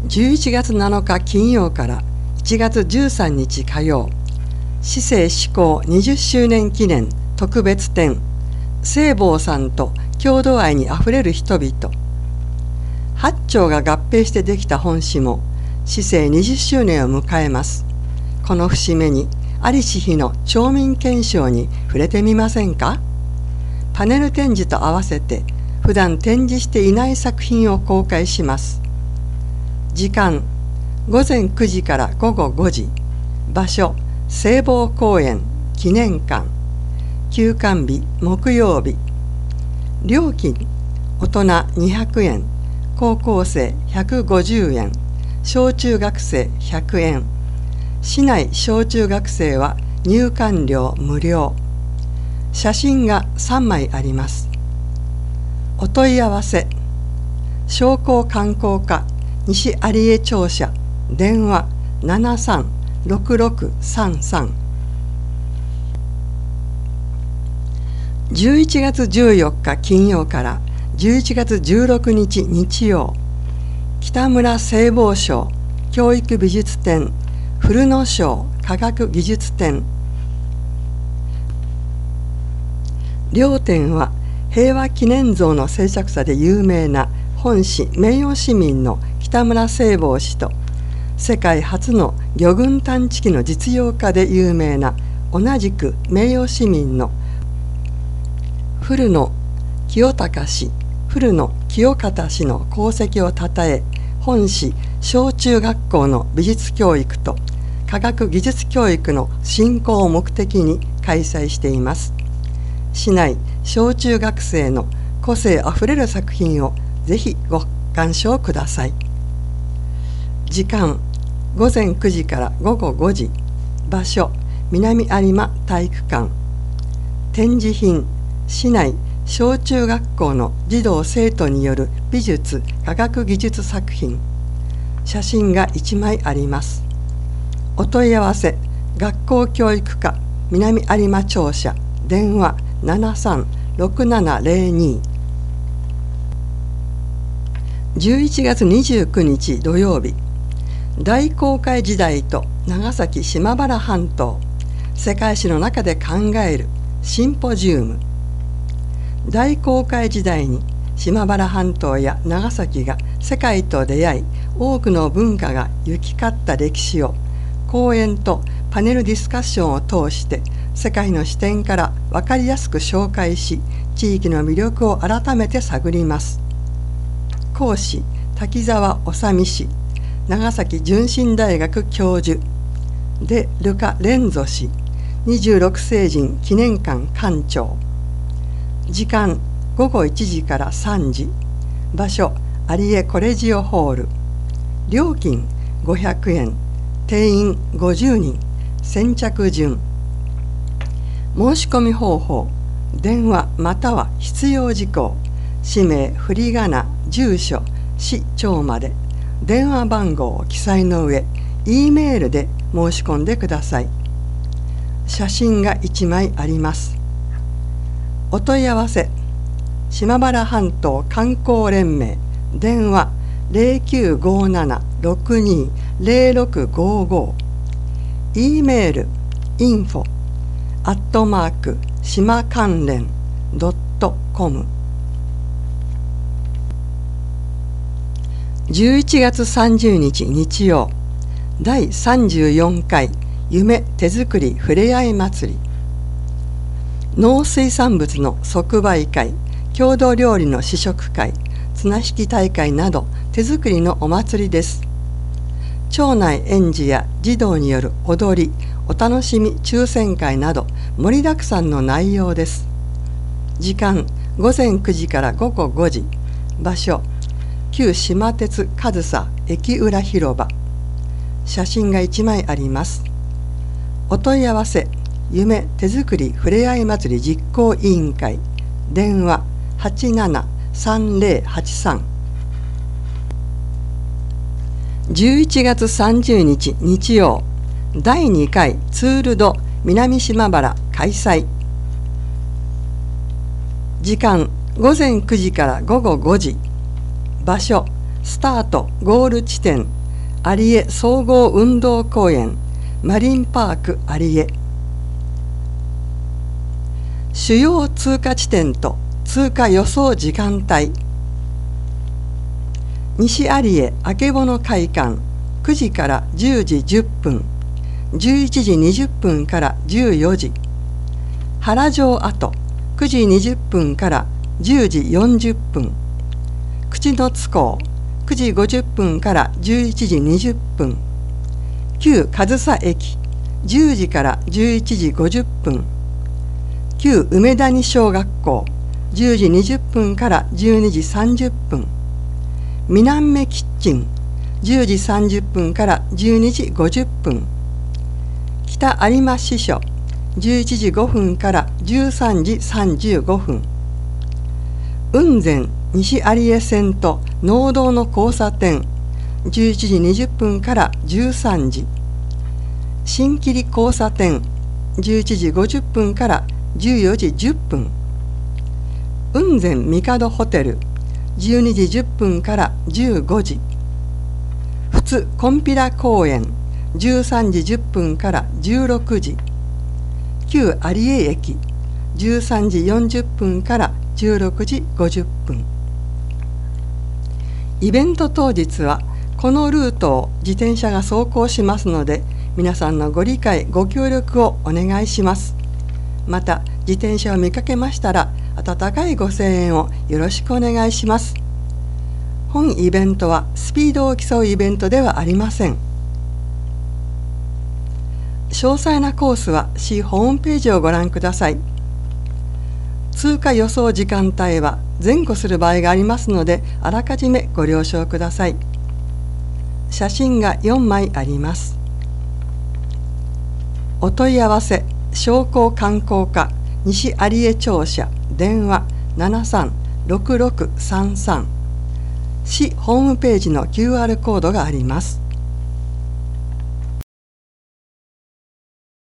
11月7日金曜から1月13日火曜、市政施行20周年記念特別展、聖坊さんと郷土愛にあふれる人々。8町が合併してできた本市も市政20周年を迎えます。この節目に在りし日の町民憲章に触れてみませんか。パネル展示と合わせて普段展示していない作品を公開します。時間午前9時から午後5時。場所聖坊公園記念館。休館日木曜日。料金大人200円、高校生150円、小中学生100円。市内小中学生は入館料無料。写真が3枚あります。お問い合わせ商工観光課西有江庁舎、電話736633。11月14日金曜から11月16日日曜、北村聖坊賞教育美術展、古野賞科学技術展。両展は平和記念像の制作者で有名な本市名誉市民の北村聖坊氏と、世界初の魚群探知機の実用化で有名な同じく名誉市民の古野清隆氏の功績をたたえ、本市小中学校の美術教育と科学技術教育の振興を目的に開催しています。市内小中学生の個性あふれる作品をぜひご鑑賞ください。時間午前9時から午後5時。場所南有馬体育館。展示品市内小中学校の児童生徒による美術科学技術作品。写真が1枚あります。お問い合わせ学校教育課南有馬庁舎、電話736702。11月29日土曜日、大航海時代と長崎島原半島、世界史の中で考えるシンポジウム。大航海時代に島原半島や長崎が世界と出会い、多くの文化が行き交った歴史を講演とパネルディスカッションを通して世界の視点から分かりやすく紹介し、地域の魅力を改めて探ります。講師滝沢治氏、長崎純真大学教授でルカ・レンゾ氏、26世人記念館館長。時間午後1時から3時。場所有江コレジオホール。料金500円、定員50人、先着順。申し込み方法、電話または必要事項、氏名、振り仮名、住所、市町まで、電話番号を記載の上、Eメールで申し込んでください。写真が1枚あります。お問い合わせ島原半島観光連盟、電話0957-620655。Eメール info@ 島関連 .com。 11月30日日曜、第34回夢手作りふれあい祭り。農水産物の即売会、郷土料理の試食会、綱引き大会など手作りのお祭りです。町内園児や児童による踊り、お楽しみ抽選会など盛りだくさんの内容です。時間午前9時から午後5時。場所旧島鉄上総駅裏広場。写真が1枚あります。お問い合わせ夢手作りふれあい祭り実行委員会、電話873083。11月30日日曜、第2回ツール・ド南島原開催。時間午前9時から午後5時。場所スタート・ゴール地点有江総合運動公園マリンパーク有江。主要通過地点と通過予想時間帯。西有江あけぼの会館9時から10時10分、11時20分から14時。原城跡9時20分から10時40分。口の津港9時50分から11時20分。旧上総駅10時から11時50分。旧梅谷小学校10時20分から12時30分。南目キッチン10時30分から12時50分。北有馬支所11時5分から13時35分。雲仙西有江線と農道の交差点11時20分から13時。新切交差点11時50分から14時10分。雲仙帝ホテル12時10分から15時。富津金毘羅公園13時10分から16時。旧有江駅13時40分から16時50分。イベント当日はこのルートを自転車が走行しますので、皆さんのご理解ご協力をお願いします。また自転車を見かけましたら温かいご声援をよろしくお願いします。本イベントはスピードを競うイベントではありません。詳細なコースは市ホームページをご覧ください。通過予想時間帯は前後する場合がありますので、あらかじめご了承ください。写真が4枚あります。お問い合わせ商工観光課西有江庁舎電話736633。市ホームページの QR コードがあります。